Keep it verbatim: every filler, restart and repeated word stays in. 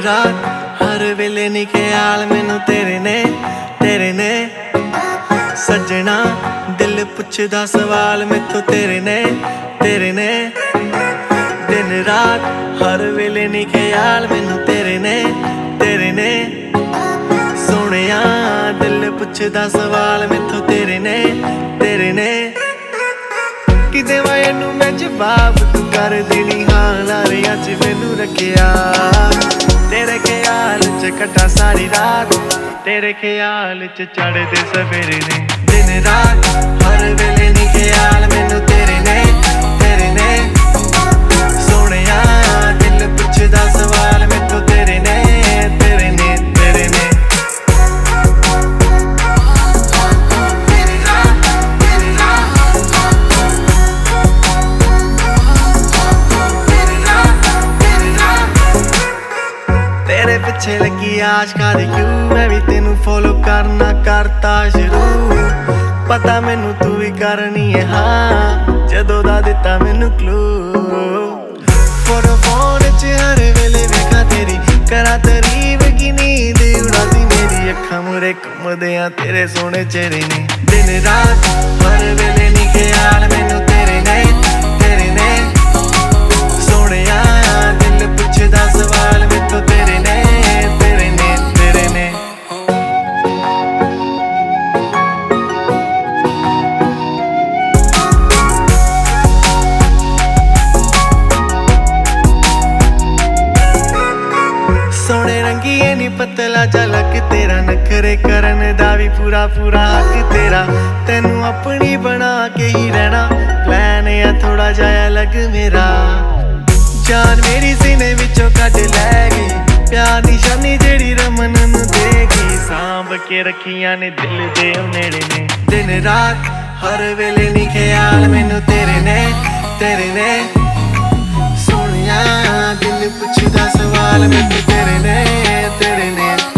रात हर वेले नी ख्याल मैनू तेरे ने तेरे ने सजना दिल पुछदा सवाल मैथों तेरे ने तेरे ने दिन रात हर वेले नी ख्याल मैनू तेरे ने तेरे ने सोहणिया दिल पुछदा सवाल मैथों तेरे ने तेरे ने कि देवां इनू मैं जवाब तू कर देनी हाँ लारियां च मैनू रखिया तेरे ख्याल च कटा सारी रात तेरे ख्याल च चढ़दे सवेरे ने दिन रात हर वेले नी ख्याल मैनू तेरे ने तेरे ने सोहणिया दिल पुछदा सवाल मैथों तेरे ने तेरे ने तेरे ने तेरे पिछे लगी आशका दी क्यों मैं भी तेनू फॉलो करना करता शुरू पता मैनू तू भी करनी है हाँ जदों दा दिता मैनू क्लू फोटो फोन च हर वेले वेखा तेरी करा तारीफ की नींद उड़ाती मेरी अखां मुरे घुमदे आ तेरे सोहणे चेहरे ने दिन रात हर वेले नी ख्याल मैनू तेरे ने तेरे ने सोहणिया दिल पुछदा सवाल मैथों तेरे ने तेरे ने तेरे ने सोहणे रंगीए नी पतला झलक तेरा नखरे करन दा भी पूरा पूरा हक तेरा तेनू अपनी बना के ही रहना प्लान है थोड़ा जाया लग मेरा जान मेरी सीने विचों कट लै गई प्यार निशानी जेड़ी रमन नू देगी सांभ के रखियां ने दिल दे नेड़े ने दिन रात हर वेले नी ख्याल मैनू तेरे ने तेरे ने सोहणिया दिल पुछदा सवाल मैनू तेरे ने तेरे ने